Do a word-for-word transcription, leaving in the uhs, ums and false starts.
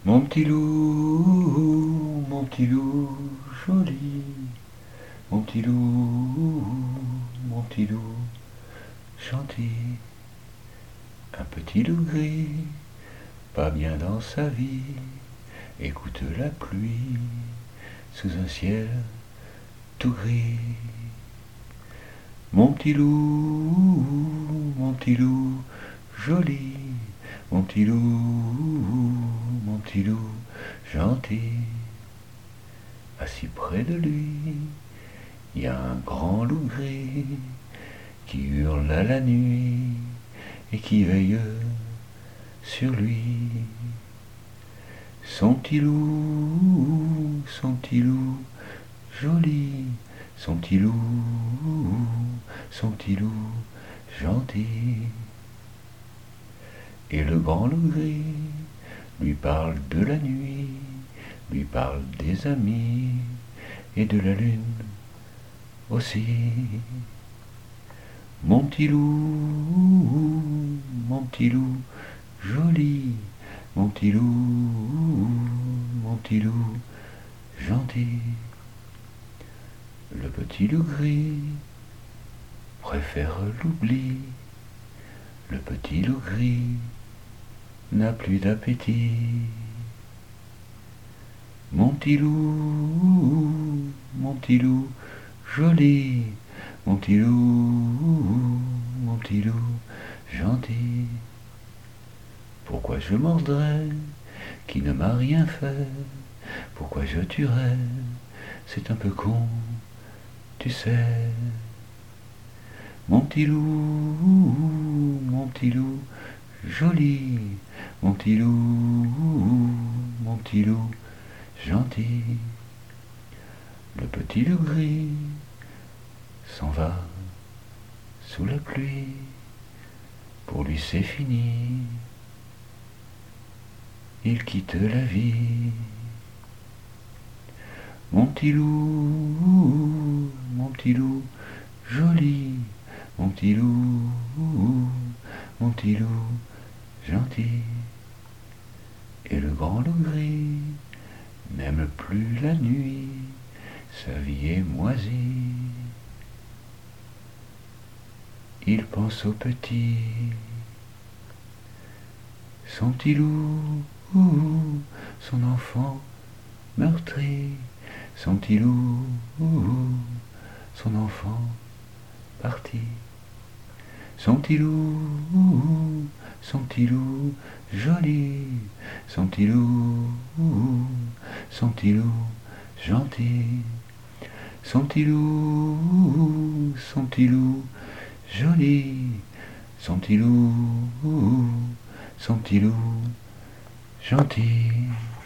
Mon petit loup, mon petit loup joli, mon petit loup, mon petit loup gentil, un petit loup gris, pas bien dans sa vie, écoute la pluie sous un ciel tout gris. Mon petit loup, mon petit loup joli, mon petit loup, mon petit loup gentil. Assis près de lui, il y a un grand loup gris qui hurle à la nuit et qui veille sur lui. Son petit loup, son petit loup joli, son petit loup, son petit loup gentil. Et le grand loup gris lui parle de la nuit, lui parle des amis et de la lune aussi. Mon petit loup, mon petit loup joli, mon petit loup, mon petit loup gentil. Le petit loup gris préfère l'oubli, le petit loup gris n'a plus d'appétit. Mon petit loup, mon petit loup joli, mon petit loup, mon petit loup gentil. Pourquoi je mordrais qui ne m'a rien fait? Pourquoi je tuerais? C'est un peu con, tu sais. Mon petit loup, mon petit loup joli, mon petit loup, mon petit loup gentil. Le petit loup gris s'en va sous la pluie, pour lui c'est fini, il quitte la vie. Mon petit loup, mon petit loup joli, mon petit loup, mon petit loup gentil. Et le grand loup gris n'aime plus la nuit, sa vie est moisie. Il pense au petit, son petit loup, son enfant meurtri, son petit loup, son enfant parti. Son petit loup, son petit loup joli, son petit loup, son petit loup gentil. Son petit loup, son petit loup joli, son petit loup, son petit loup gentil.